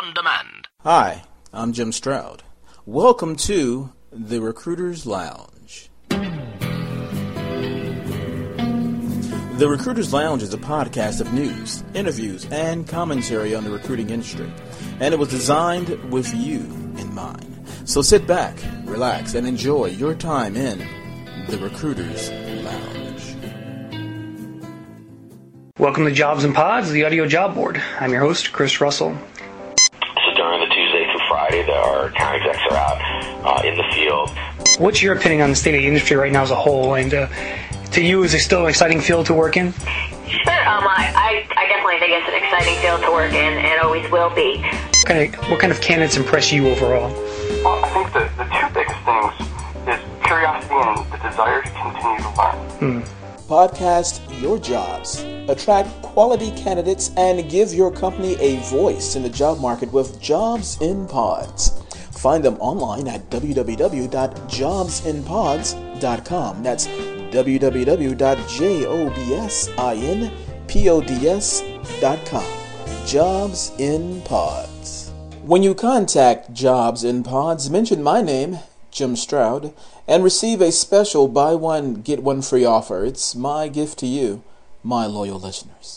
on demand. Hi, I'm Jim Stroud. Welcome to the Recruiter's Lounge. The Recruiter's Lounge is a podcast of news, interviews, and commentary on the recruiting industry, and it was designed with you in mind. So sit back, relax, and enjoy your time in the Recruiter's Lounge. Welcome to Jobs and Pods, the audio job board. I'm your host, Chris Russell. So during the Tuesday through Friday, our account execs are out in the field. What's your opinion on the state of the industry right now as a whole? And to you, is it still an exciting field to work in? Sure. I definitely think it's an exciting field to work in, and always will be. What kind of candidates impress you overall? Well, I think the two biggest things is curiosity and the desire to continue to learn. Podcast your jobs, attract quality candidates, and give your company a voice in the job market with Jobs in Pods. Find them online at www.jobsinpods.com. That's www.jobsinpods.com. Jobs in Pods. When you contact Jobs in Pods, mention my name, Jim Stroud, and receive a special buy one, get one free offer. It's my gift to you, my loyal listeners.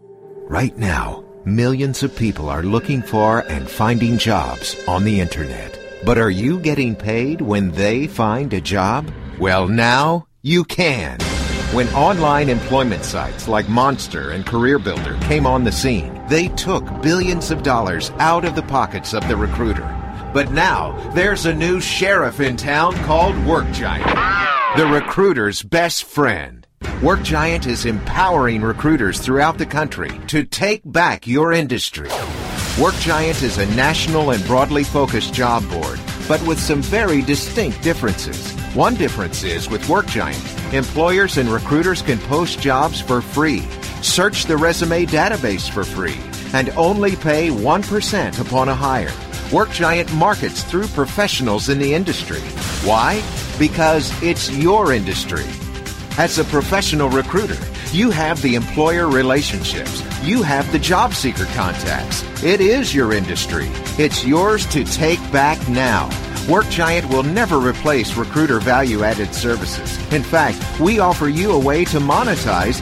Right now, millions of people are looking for and finding jobs on the internet. But are you getting paid when they find a job? Well, now you can. When online employment sites like Monster and CareerBuilder came on the scene, they took billions of dollars out of the pockets of the recruiter. But now, there's a new sheriff in town called WorkGiant, the recruiter's best friend. WorkGiant is empowering recruiters throughout the country to take back your industry. WorkGiant is a national and broadly focused job board, but with some very distinct differences. One difference is, with WorkGiant, employers and recruiters can post jobs for free, search the resume database for free, and only pay 1% upon a hire. WorkGiant markets through professionals in the industry. Why? Because it's your industry. As a professional recruiter, you have the employer relationships. You have the job seeker contacts. It is your industry. It's yours to take back now. WorkGiant will never replace recruiter value-added services. In fact, we offer you a way to monetize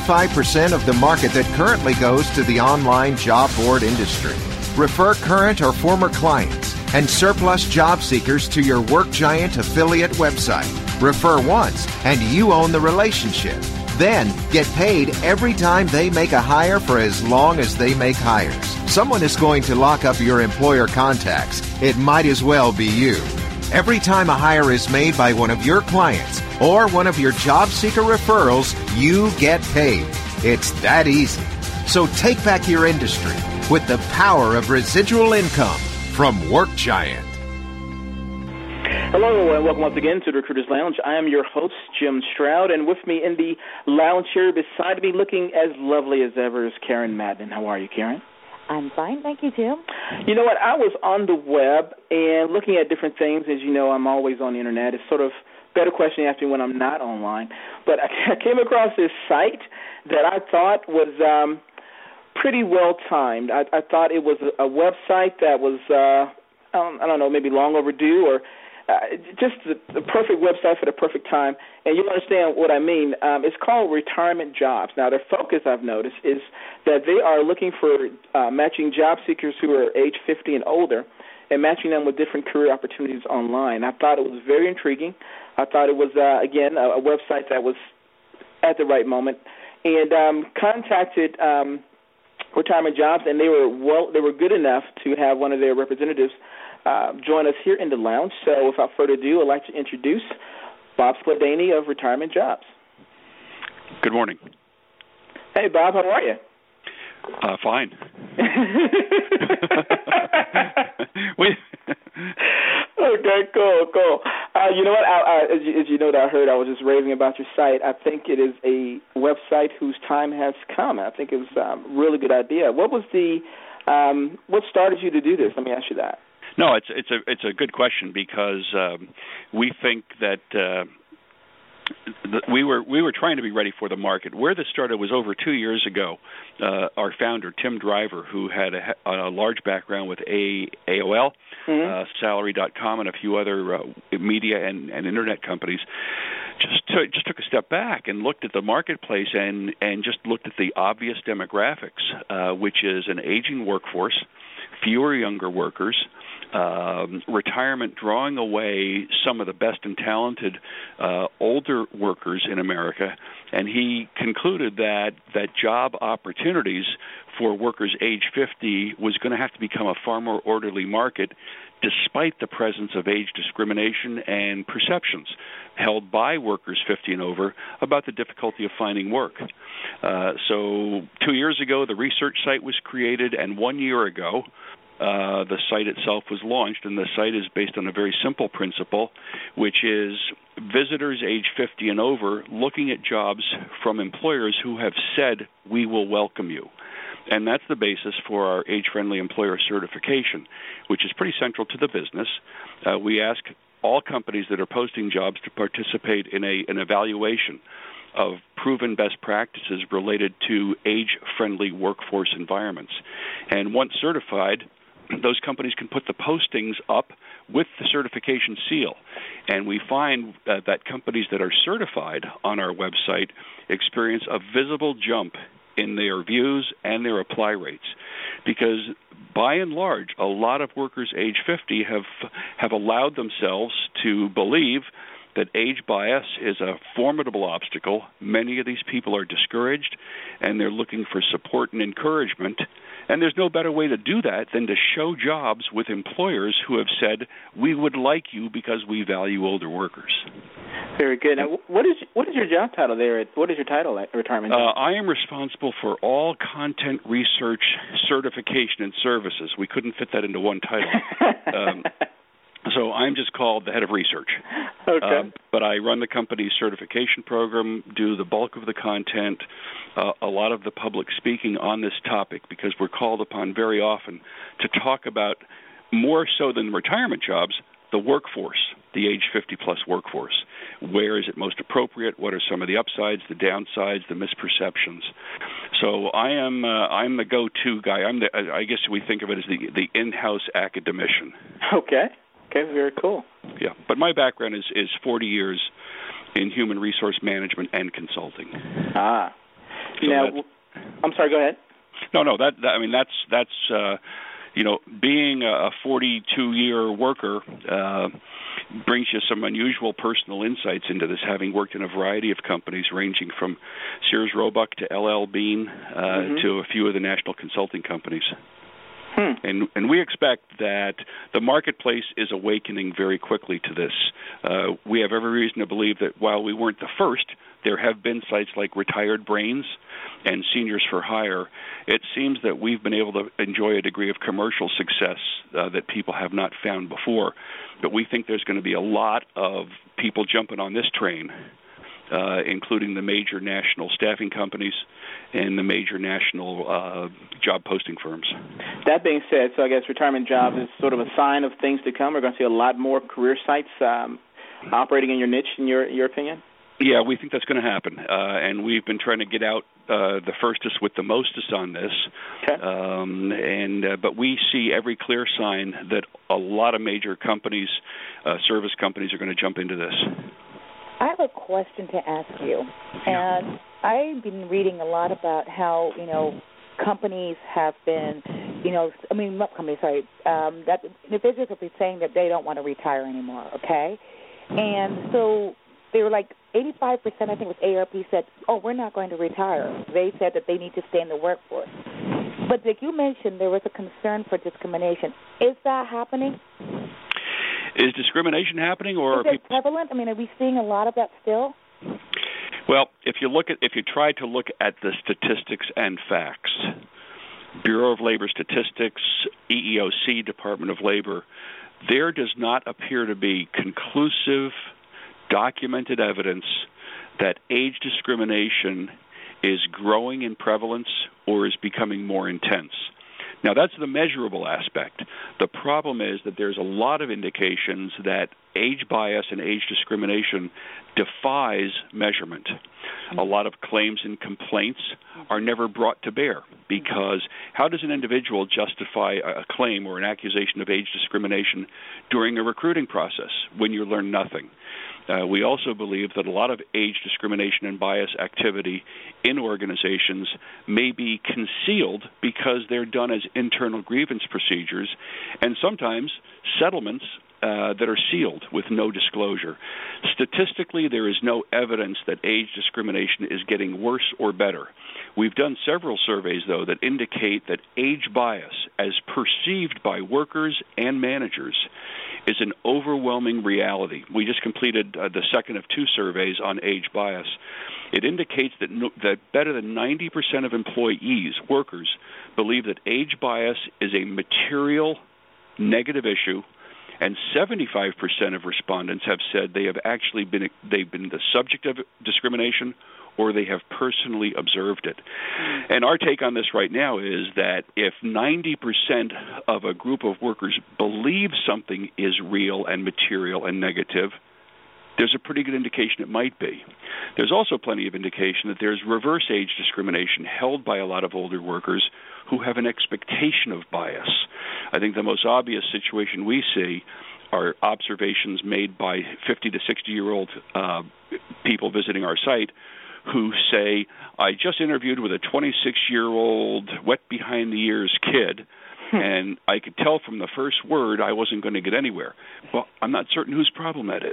95% of the market that currently goes to the online job board industry. Refer current or former clients and surplus job seekers to your WorkGiant affiliate website. Refer once and you own the relationship. Then get paid every time they make a hire for as long as they make hires. Someone is going to lock up your employer contacts. It might as well be you. Every time a hire is made by one of your clients or one of your job seeker referrals, you get paid. It's that easy. So take back your industry with the power of residual income from WorkGiant. Hello, and welcome once again to the Recruiter's Lounge. I am your host, Jim Stroud, and with me in the lounge here beside me, looking as lovely as ever, is Karen Madden. How are you, Karen? I'm fine, thank you, Jim. You know what? I was on the web and looking at different things. As you know, I'm always on the internet. It's sort of a better question to ask me when I'm not online. But I came across this site that I thought was pretty well timed. I thought it was a website that was, I don't know, maybe long overdue, or just the perfect website for the perfect time. And you'll understand what I mean. It's called Retirement Jobs. Now, their focus, I've noticed, is that they are looking for matching job seekers who are age 50 and older and matching them with different career opportunities online. I thought it was very intriguing. I thought it was, again, a website that was at the right moment. And contacted Retirement Jobs, and they were good enough to have one of their representatives join us here in the lounge. So without further ado, I'd like to introduce Bob Spladany of Retirement Jobs. Good morning. Hey, Bob, how are you? Fine. Okay, cool. You know what? As you know, that I heard, I was just raving about your site. I think it is a website whose time has come. I think it was a really good idea. What started you to do this? Let me ask you that. No, it's a good question, because we think that we were trying to be ready for the market. Where this started was over 2 years ago. Our founder, Tim Driver, who had a large background with AOL, Salary.com, and a few other media and internet companies, just took a step back and looked at the marketplace and just looked at the obvious demographics, which is an aging workforce, fewer younger workers, retirement drawing away some of the best and talented older workers in America, and he concluded that job opportunities for workers age 50 was going to have to become a far more orderly market, despite the presence of age discrimination and perceptions held by workers 50 and over about the difficulty of finding work. So 2 years ago, the research site was created, and 1 year ago, the site itself was launched, and the site is based on a very simple principle, which is visitors age 50 and over looking at jobs from employers who have said, "We will welcome you." And that's the basis for our age-friendly employer certification, which is pretty central to the business. We ask all companies that are posting jobs to participate in an evaluation of proven best practices related to age-friendly workforce environments. And once certified, those companies can put the postings up with the certification seal. And we find that companies that are certified on our website experience a visible jump in their views and their apply rates, because by and large, a lot of workers age 50 have allowed themselves to believe that age bias is a formidable obstacle. Many of these people are discouraged, and they're looking for support and encouragement. And there's no better way to do that than to show jobs with employers who have said, "We would like you because we value older workers." Very good. Now, what is your job title there? What is your title at Retirement Job? I am responsible for all content research, certification, and services. We couldn't fit that into one title. So I'm just called the head of research. Okay. But I run the company's certification program, do the bulk of the content, a lot of the public speaking on this topic, because we're called upon very often to talk about, more so than retirement jobs, the workforce, the age 50-plus workforce. Where is it most appropriate? What are some of the upsides, the downsides, the misperceptions? So I'm the go-to guy. I guess we think of it as the in-house academician. Okay. Okay, very cool. Yeah, but my background is 40 years in human resource management and consulting. Ah. So now, I'm sorry, go ahead. No, that's being a 42-year worker brings you some unusual personal insights into this, having worked in a variety of companies ranging from Sears Roebuck to LL Bean to a few of the national consulting companies. And we expect that the marketplace is awakening very quickly to this. We have every reason to believe that while we weren't the first, there have been sites like Retired Brains and Seniors for Hire. It seems that we've been able to enjoy a degree of commercial success that people have not found before. But we think there's going to be a lot of people jumping on this train, including the major national staffing companies and the major national job posting firms. That being said, so I guess Retirement Job is sort of a sign of things to come. We're going to see a lot more career sites operating in your niche, in your opinion? Yeah, we think that's going to happen, and we've been trying to get out the firstest with the mostest on this. Okay. But we see every clear sign that a lot of major companies, service companies, are going to jump into this. I have a question to ask you, and I've been reading a lot about how, companies have been, not companies, that individuals have been saying that they don't want to retire anymore, okay? And so they were like 85%, I think it was AARP, said, we're not going to retire. They said that they need to stay in the workforce. But like you mentioned, there was a concern for discrimination. Is that happening? Is discrimination happening, or is it prevalent? Are we seeing a lot of that still? Well, if you try to look at the statistics and facts, Bureau of Labor Statistics, EEOC, Department of Labor, there does not appear to be conclusive, documented evidence that age discrimination is growing in prevalence or is becoming more intense. Now, that's the measurable aspect. The problem is that there's a lot of indications that age bias and age discrimination defies measurement. A lot of claims and complaints are never brought to bear, because how does an individual justify a claim or an accusation of age discrimination during a recruiting process when you learn nothing? We also believe that a lot of age discrimination and bias activity in organizations may be concealed because they're done as internal grievance procedures, and sometimes settlements that are sealed with no disclosure. Statistically, there is no evidence that age discrimination is getting worse or better. We've done several surveys, though, that indicate that age bias, as perceived by workers and managers, is an overwhelming reality. We just completed the second of two surveys on age bias. It indicates that better than 90% of employees, workers, believe that age bias is a material negative issue, and 75% of respondents have said they've been the subject of discrimination, or they have personally observed it. And our take on this right now is that if 90% of a group of workers believe something is real and material and negative, there's a pretty good indication it might be. There's also plenty of indication that there's reverse age discrimination held by a lot of older workers who have an expectation of bias. I think the most obvious situation we see are observations made by 50 to 60-year-old people visiting our site who say, I just interviewed with a 26-year-old wet-behind-the-ears kid, and I could tell from the first word I wasn't going to get anywhere. Well, I'm not certain whose problem that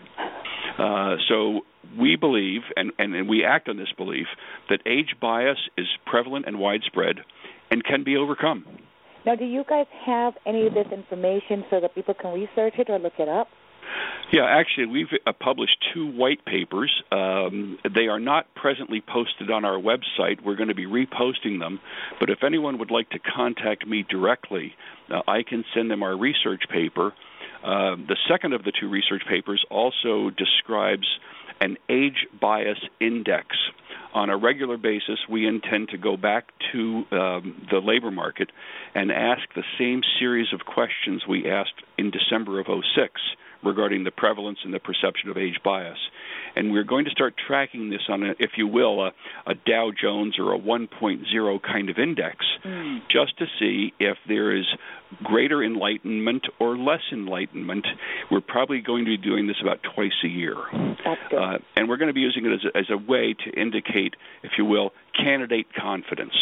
is. So we believe, and we act on this belief, that age bias is prevalent and widespread and can be overcome. Now, do you guys have any of this information so that people can research it or look it up? Yeah, actually, we've published 2 white papers. They are not presently posted on our website. We're going to be reposting them. But if anyone would like to contact me directly, I can send them our research paper. The second of the 2 research papers also describes an age bias index. On a regular basis, we intend to go back to the labor market and ask the same series of questions we asked in December of 2006 regarding the prevalence and the perception of age bias. And we're going to start tracking this on, if you will, a Dow Jones or a 1.0 kind of index, just to see if there is greater enlightenment or less enlightenment. We're probably going to be doing this about twice a year. That's good. And we're going to be using it as a way to indicate, if you will, candidate confidence.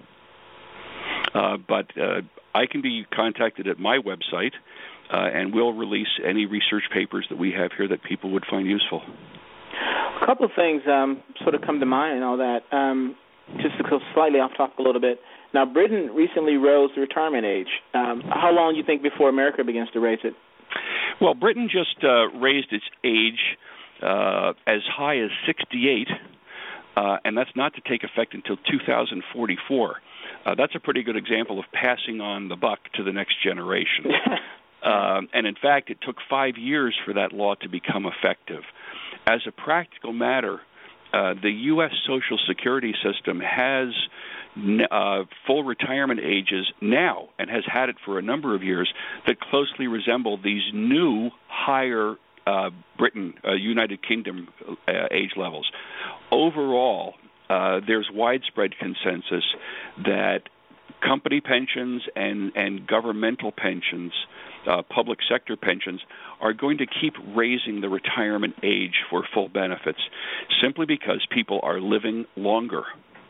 But I can be contacted at my website, and we'll release any research papers that we have here that people would find useful. A couple of things sort of come to mind and all that. Just to go slightly off topic a little bit. Now, Britain recently rose the retirement age. How long do you think before America begins to raise it? Well, Britain just raised its age as high as 68, and that's not to take effect until 2044. That's a pretty good example of passing on the buck to the next generation. And in fact, it took 5 years for that law to become effective. As a practical matter, the U.S. Social Security system has full retirement ages now, and has had it for a number of years, that closely resemble these new higher United Kingdom age levels. Overall, there's widespread consensus that company pensions and governmental pensions, public sector pensions, are going to keep raising the retirement age for full benefits simply because people are living longer.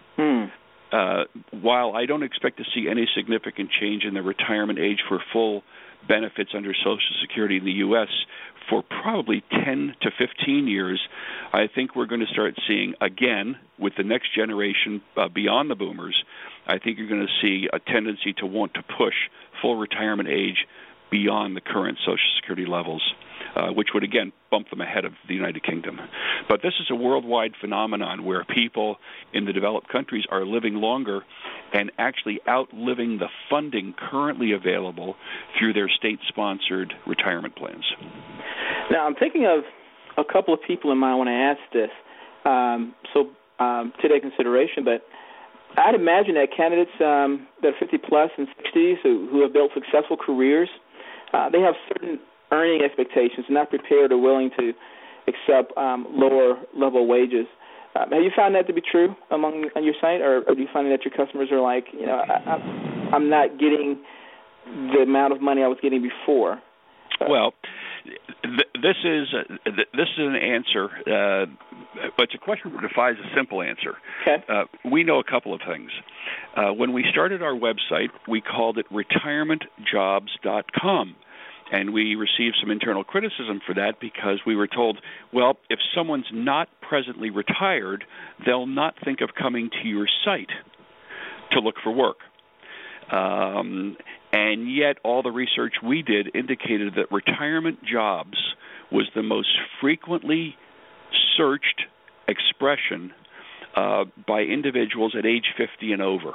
While I don't expect to see any significant change in the retirement age for full benefits under Social Security in the U.S. for probably 10 to 15 years, I think we're going to start seeing, again, with the next generation beyond the boomers, I think you're going to see a tendency to want to push full retirement age beyond the current Social Security levels, which would, again, bump them ahead of the United Kingdom. But this is a worldwide phenomenon where people in the developed countries are living longer and actually outliving the funding currently available through their state-sponsored retirement plans. Now, I'm thinking of a couple of people in mind when I ask this, to their consideration, but I'd imagine that candidates that are 50-plus and 60s who have built successful careers, they have certain earning expectations, not prepared or willing to accept lower level wages. Have you found that to be true on your site, or do you find that your customers are like, I'm not getting the amount of money I was getting before? Well, this is an answer, but it's a question that defies a simple answer. Okay. We know a couple of things. When we started our website, we called it retirementjobs.com. And we received some internal criticism for that because we were told, well, if someone's not presently retired, they'll not think of coming to your site to look for work. And yet all the research we did indicated that retirement jobs was the most frequently searched expression by individuals at age 50 and over.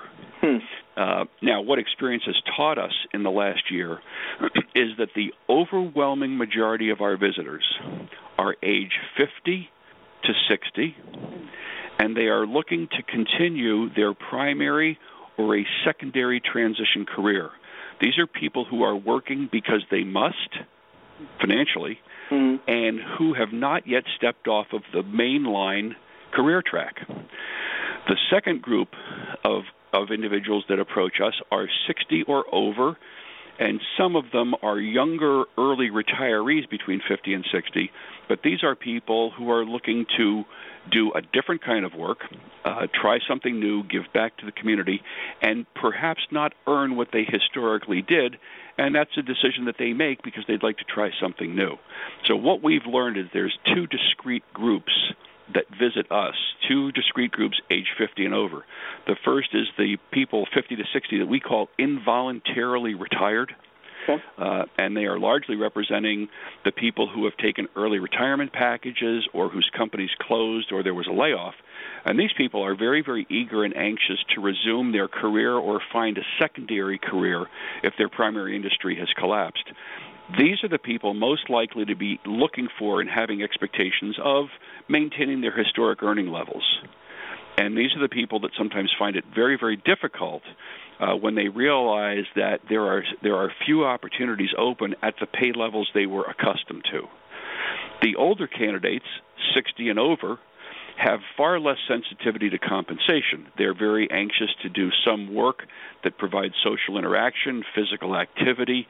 Now, what experience has taught us in the last year is that the overwhelming majority of our visitors are age 50 to 60, and they are looking to continue their primary or a secondary transition career. These are people who are working because they must, financially, and who have not yet stepped off of the mainline career track. The second group of individuals that approach us are 60 or over, and some of them are younger, early retirees between 50 and 60, but these are people who are looking to do a different kind of work, try something new, give back to the community, and perhaps not earn what they historically did, and that's a decision that they make because they'd like to try something new. So what we've learned is there's two discrete groups that visit us, two discrete groups age 50 and over. The first is the people 50 to 60 that we call involuntarily retired. Okay. And they are largely representing the people who have taken early retirement packages or whose companies closed or there was a layoff. And these people are very, very eager and anxious to resume their career or find a secondary career if their primary industry has collapsed. These are the people most likely to be looking for and having expectations of maintaining their historic earning levels. And these are the people that sometimes find it very, very difficult when they realize that there are few opportunities open at the pay levels they were accustomed to. The older candidates, 60 and over, have far less sensitivity to compensation. They're very anxious to do some work that provides social interaction, physical activity.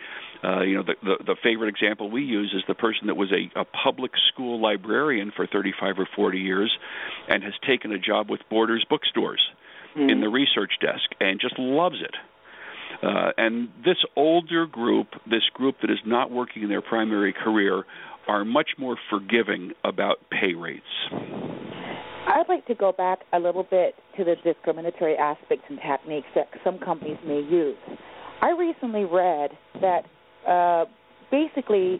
The favorite example we use is the person that was a public school librarian for 35 or 40 years and has taken a job with Borders bookstores in the research desk and just loves it. And this older group, this group that is not working in their primary career, are much more forgiving about pay rates. I'd like to go back a little bit to the discriminatory aspects and techniques that some companies may use. I recently read that basically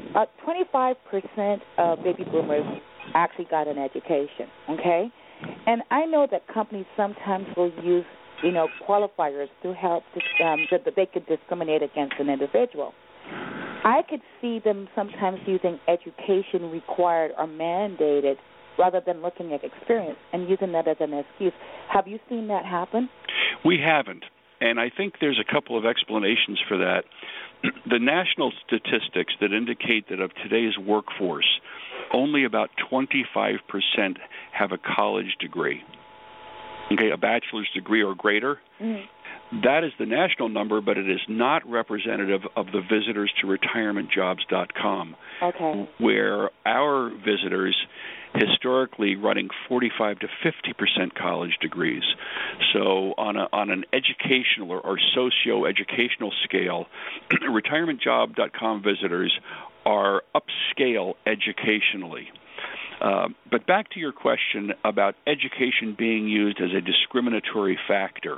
25% of baby boomers actually got an education, okay? And I know that companies sometimes will use, qualifiers to help that they could discriminate against an individual. I could see them sometimes using education required or mandated rather than looking at experience and using that as an excuse. Have you seen that happen? We haven't, and I think there's a couple of explanations for that. The national statistics that indicate that of today's workforce, only about 25% have a college degree, a bachelor's degree or greater. Mm-hmm. That is the national number, but it is not representative of the visitors to retirementjobs.com, where our visitors historically running 45 to 50% college degrees. So on an educational or socio-educational scale, retirementjob.com visitors are upscale educationally. But back to your question about education being used as a discriminatory factor.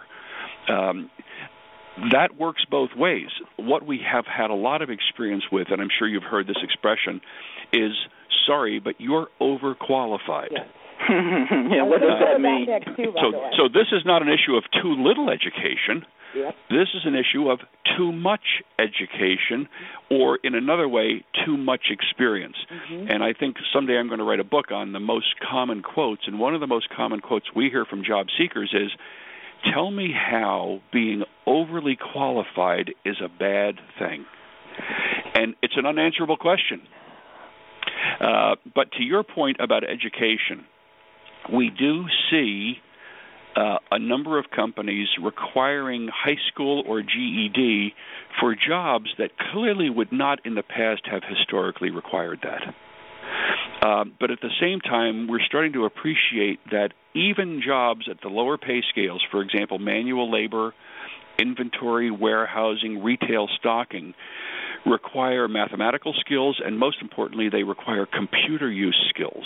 That works both ways. What we have had a lot of experience with, and I'm sure you've heard this expression, is, sorry, but you're overqualified. Yes. What does that mean? So this is not an issue of too little education. Yep. This is an issue of too much education, or in another way, too much experience. Mm-hmm. And I think someday I'm going to write a book on the most common quotes, and one of the most common quotes we hear from job seekers is, tell me how being overly qualified is a bad thing. And it's an unanswerable question. But to your point about education, we do see a number of companies requiring high school or GED for jobs that clearly would not in the past have historically required that. But at the same time, we're starting to appreciate that even jobs at the lower pay scales, for example, manual labor, inventory, warehousing, retail stocking, require mathematical skills, and most importantly, they require computer use skills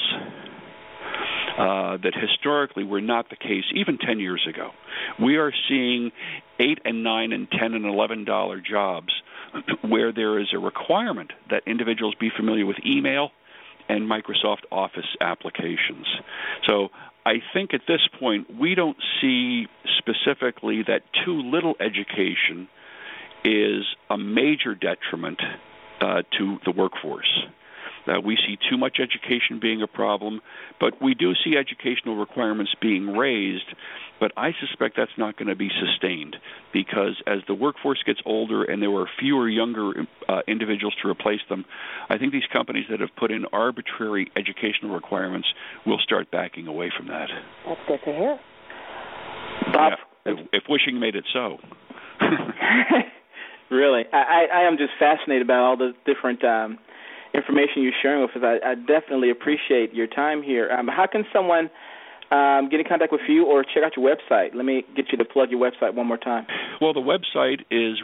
that historically were not the case even 10 years ago. We are seeing $8 and $9 and $10 and $11 jobs where there is a requirement that individuals be familiar with email and Microsoft Office applications. So I think at this point we don't see specifically that too little education is a major detriment to the workforce. We see too much education being a problem, but we do see educational requirements being raised, but I suspect that's not going to be sustained because as the workforce gets older and there are fewer younger individuals to replace them, I think these companies that have put in arbitrary educational requirements will start backing away from that. That's good to hear. Bob? Yeah, if wishing made it so. Really. I am just fascinated about all the different information you're sharing with us. I definitely appreciate your time here. How can someone get in contact with you or check out your website? Let me get you to plug your website one more time. Well, the website is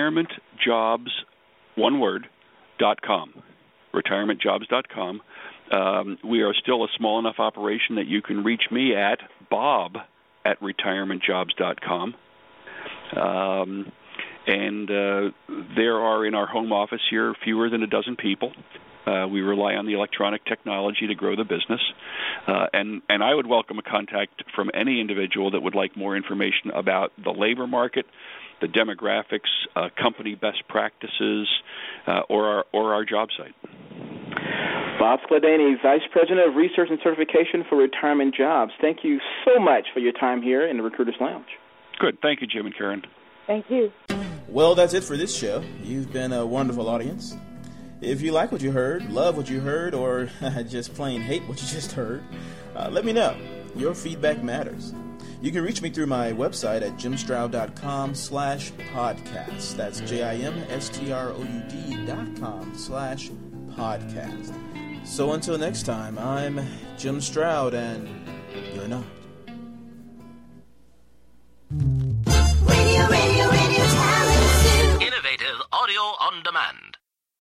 retirementjobs.com. Retirementjobs.com. We are still a small enough operation that you can reach me at bob@retirementjobs.com. And there are in our home office here fewer than a dozen people. We rely on the electronic technology to grow the business. And I would welcome a contact from any individual that would like more information about the labor market, the demographics, company best practices, or our job site. Bob Skladany, Vice President of Research and Certification for Retirement Jobs. Thank you so much for your time here in the Recruiters Lounge. Good. Thank you, Jim and Karen. Thank you. Well, that's it for this show. You've been a wonderful audience. If you like what you heard, love what you heard, or just plain hate what you just heard, let me know. Your feedback matters. You can reach me through my website at jimstroud.com/podcast. That's JIMSTROUD.com/podcast. So until next time, I'm Jim Stroud, and you're not. Radio Talent. Innovative audio on demand.